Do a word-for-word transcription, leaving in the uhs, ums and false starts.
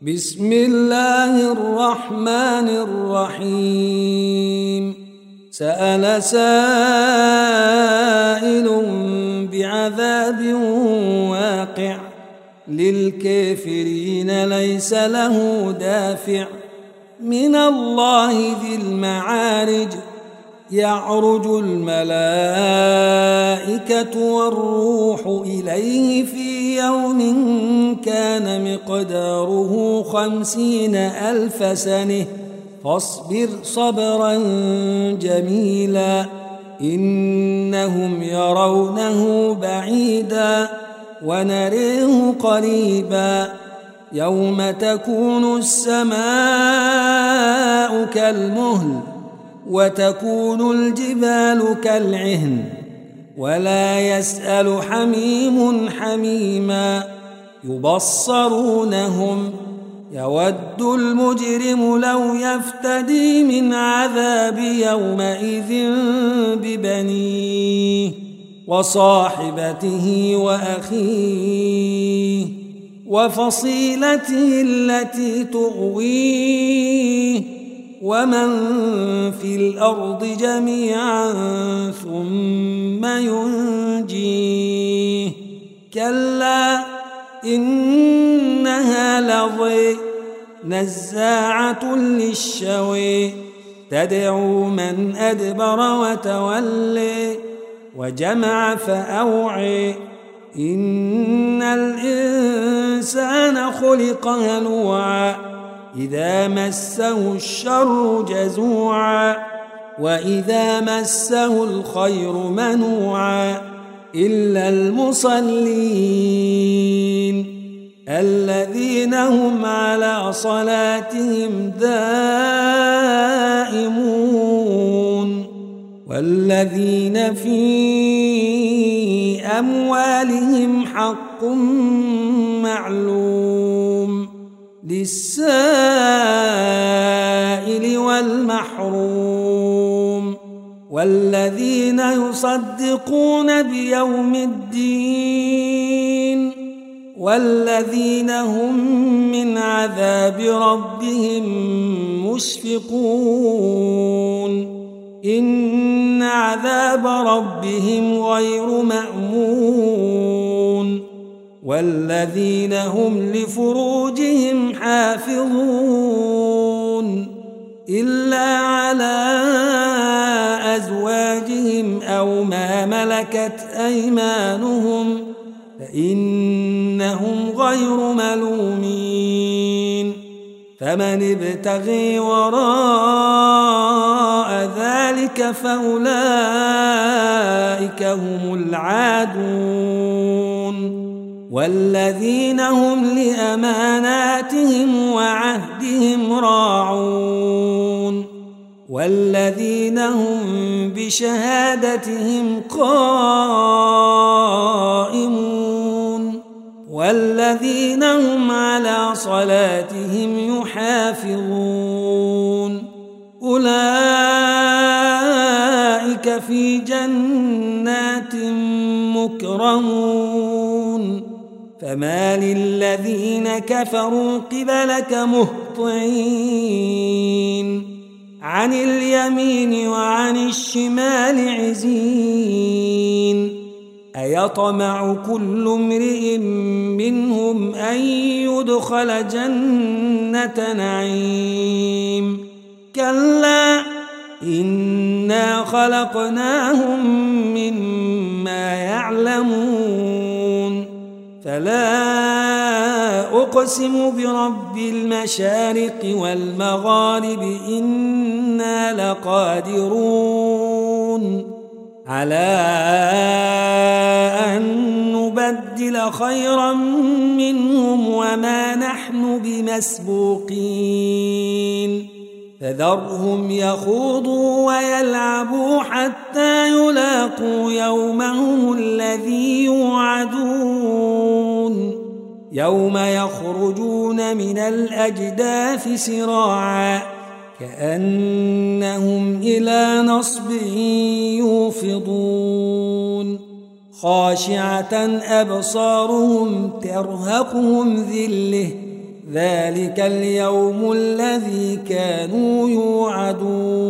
بسم الله الرحمن الرحيم سأل سائل بعذاب واقع للكافرين ليس له دافع من الله ذي المعارج يعرج الملائكة والروح إليه في يوم كان مقداره خمسين ألف سنة فاصبر صبرا جميلا إنهم يرونه بعيدا ونريه قريبا يوم تكون السماء كالمهل وتكون الجبال كالعهن ولا يسأل حميم حميما يبصرونهم يود المجرم لو يفتدي من عذاب يومئذ ببنيه وصاحبته وأخيه وفصيلته التي تؤويه ومن في الأرض جميعا ثم ينجيه كلا إنها لظى نزاعة للشوى تدعو من أدبر وتولى وجمع فأوعى إن الإنسان خلق هلوعا إذا مسه الشر جزوعا وإذا مسه الخير منوعا إلا المصلين الذين هم على صلاتهم دائمون والذين في أموالهم حق معلوم للسائل والمحروم والذين يصدقون بيوم الدين والذين هم من عذاب ربهم مشفقون إن عذاب ربهم غير مأمون والذين هم لفروجهم حافظون إلا على أزواجهم أو ما ملكت أيمانهم فإنهم غير ملومين فمن ابتغي وراء ذلك فأولئك هم العادون والذين هم لأماناتهم وعهدهم راعون والذين هم بشهادتهم قائمون والذين هم على صلاتهم يحافظون أولئك في جنات مكرمون فما للذين كفروا قبلك مهطعين عن اليمين وعن الشمال عزين أيطمع كل امرئ منهم أن يدخل جنة نعيم كلا إنا خلقناهم مما يعلمون فلا أقسم برب المشارق والمغارب إنا لقادرون على أن نبدل خيرا منهم وما نحن بمسبوقين فذرهم يخوضوا ويلعبوا حتى يلاقوا يومهم الذي يوعدون يوم يخرجون من الأجداث سراعا كأنهم إلى نصب يوفضون خاشعة أبصارهم ترهقهم ذلة ذلك اليوم الذي كانوا يوعدون